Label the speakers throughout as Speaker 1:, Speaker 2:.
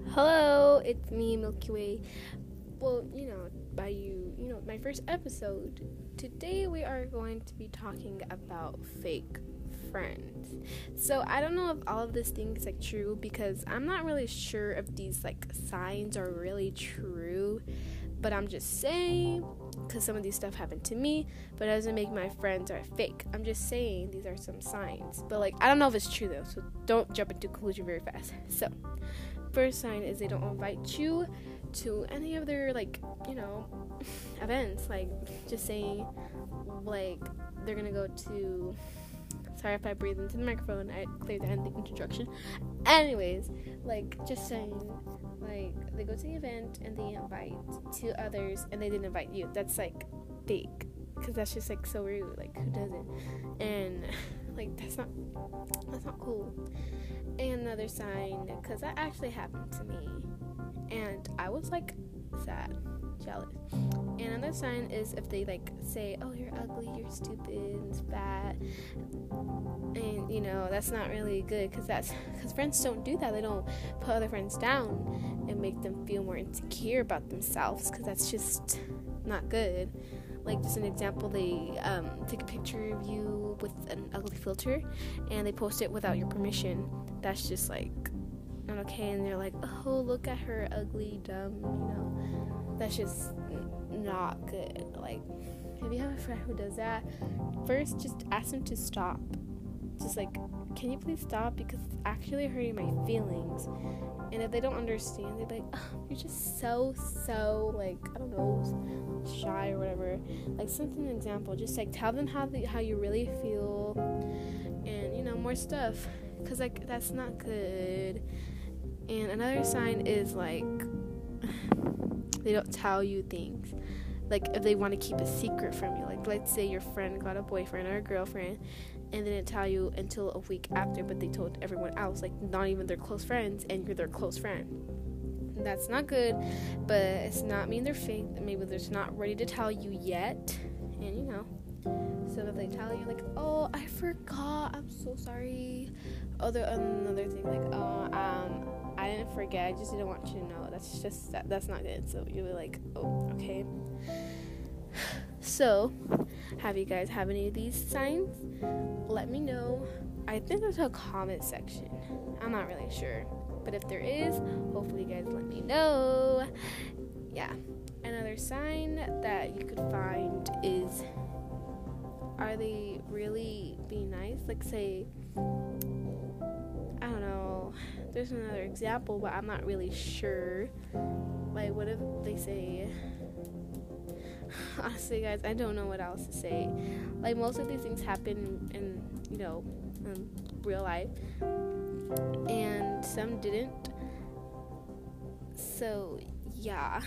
Speaker 1: Hello, it's me, Milky Way. Well, my first episode. Today we are going to be talking about fake friends. So I don't know if all of this thing is true because I'm not really sure if these signs are really true. But I'm just saying, because some of these stuff happened to me, but it doesn't make my friends are fake. I'm just saying these are some signs. But I don't know if it's true though, so don't jump into conclusion very fast. So, first sign is they don't invite you to any of their events. Just saying, they're gonna go to. Sorry if I breathe into the microphone. I cleared that in the introduction. Anyways, just saying, they go to the event and they invite two others and they didn't invite you. That's fake, because that's just so rude. Who does it? And that's not cool. And another sign, because that actually happened to me, and I was sad, jealous. And another sign is if they say, "Oh, you're ugly, you're stupid, and fat," and that's not really good, because friends don't do that. They don't put other friends down and make them feel more insecure about themselves, because that's just not good. Just an example, they take a picture of you with an ugly filter and they post it without your permission. That's just not okay. And they're "Oh, look at her, ugly, dumb," that's just not good. If you have a friend who does that, first just ask them to stop. Just can you please stop, because it's actually hurting my feelings. And if they don't understand, they're "Oh, you're just so I don't know, shy or whatever." Something an example, just tell them how you really feel, and more stuff, because that's not good. And another sign is they don't tell you things. If they want to keep a secret from you, let's say your friend got a boyfriend or a girlfriend and they didn't tell you until a week after, but they told everyone else, not even their close friends, and you're their close friend. That's not good, but it's not mean they're fake. Maybe they're just not ready to tell you yet, and so if they tell you "Oh, I forgot, I'm so sorry," another thing I didn't forget, I just didn't want you to know. That's not good. So you'll be "Oh, okay." So, have you guys have any of these signs? Let me know. I think there's a comment section. I'm not really sure. But if there is, hopefully you guys let me know. Yeah. Another sign that you could find is, are they really being nice? Say, I don't know. There's another example, but I'm not really sure. What if they say... Honestly, guys, I don't know what else to say. Most of these things happen in real life, and some didn't. So, yeah.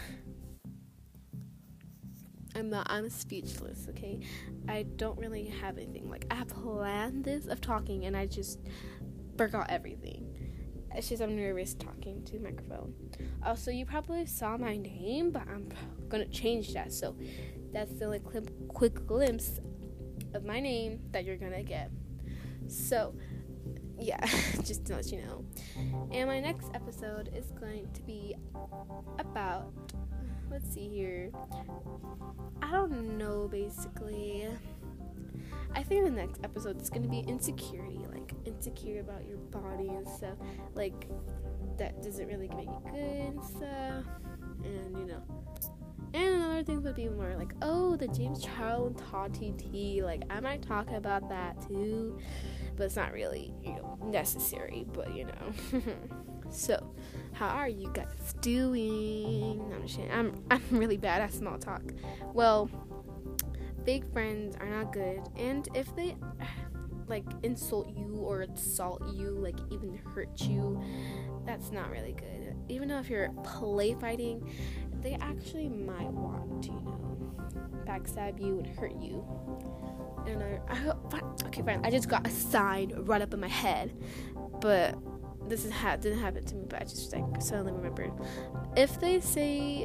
Speaker 1: I'm speechless, okay? I don't really have anything. I planned this of talking, and I just forgot everything. It's just I'm nervous talking to the microphone. Also, you probably saw my name, but I'm gonna change that. So that's the quick glimpse of my name that you're gonna get. So yeah, just to let you know. And my next episode is going to be about, let's see here, I don't know, basically. I think the next episode is going to be insecurity, insecure about your body and stuff, that doesn't really make you good and stuff, and and another thing would be more the James Charles and Tati T, I might talk about that too, but it's not really, necessary, but So, how are you guys doing? No, I'm just kidding. I'm really bad at small talk. Well, fake friends are not good, and if they insult you or assault you, even hurt you, that's not really good. Even though if you're play fighting, they actually might want to backstab you and hurt you. And okay, fine, I just got a sign right up in my head, but this didn't happen to me, but I just suddenly remembered. If they say,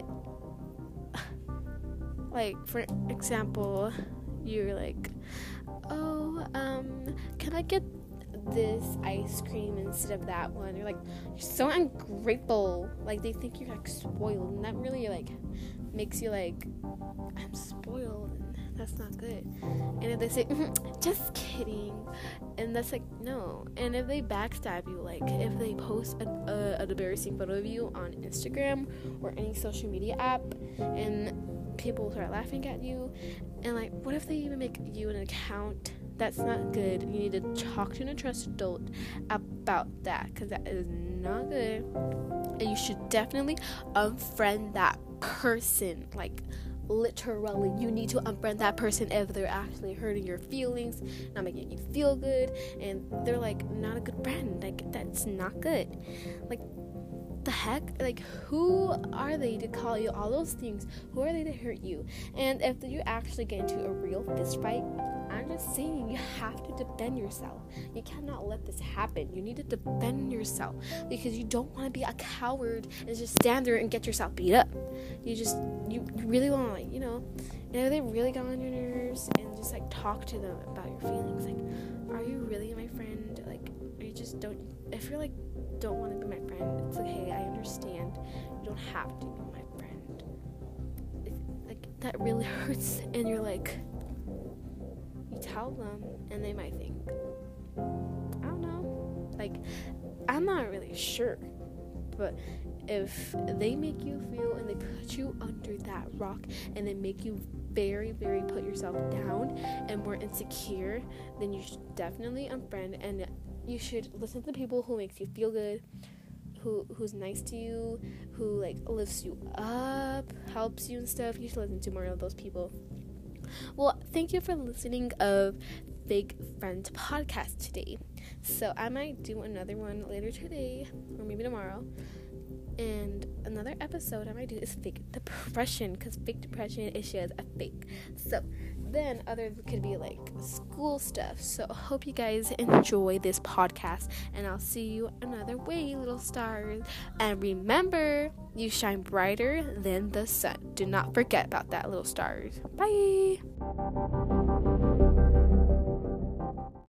Speaker 1: for example, you're "Oh, can I get this ice cream instead of that one. You're like, you're so ungrateful. Like, they think you're like spoiled, and that really like makes you like, I'm spoiled, and that's not good. And if they say, just kidding, and that's like, no. And if they backstab you, like if they post an embarrassing photo of you on Instagram or any social media app, and people start laughing at you, and like, what if they even make you an account? That's not good. You need to talk to a trusted adult about that, because that is not good. And you should definitely unfriend that person. Like, literally, you need to unfriend that person if they're actually hurting your feelings, not making you feel good, and they're like not a good friend. Like, that's not good. Like, the heck? Like, who are they to call you all those things? Who are they to hurt you? And if you actually get into a real fist fight, I'm just saying, you have to defend yourself. You cannot let this happen. You need to defend yourself, because you don't want to be a coward and just stand there and get yourself beat up. You really want to, like, you know, and if they really got on your nerves, and just like talk to them about your feelings. Like, are you really my friend? Like, or you just don't, if you're like, don't want to be my friend, it's like, hey, I understand. You don't have to be my friend. Like, that really hurts, and you're like, you tell them, and they might think, I don't know, like, I'm not really sure, but if they make you feel, and they put you under that rock, and they make you very, very put yourself down and more insecure, then you should definitely unfriend, and you should listen to the people who makes you feel good, who's nice to you, who like lifts you up, helps you and stuff. You should listen to more of those people. Well, thank you for listening of Fake Friend podcast today. So I might do another one later today, or maybe tomorrow. And another episode I might do is fake depression, because fake depression is just a fake. So then others could be like school stuff. So I hope you guys enjoy this podcast, and I'll see you another way, little stars. And remember, you shine brighter than the sun. Do not forget about that, little stars. Bye.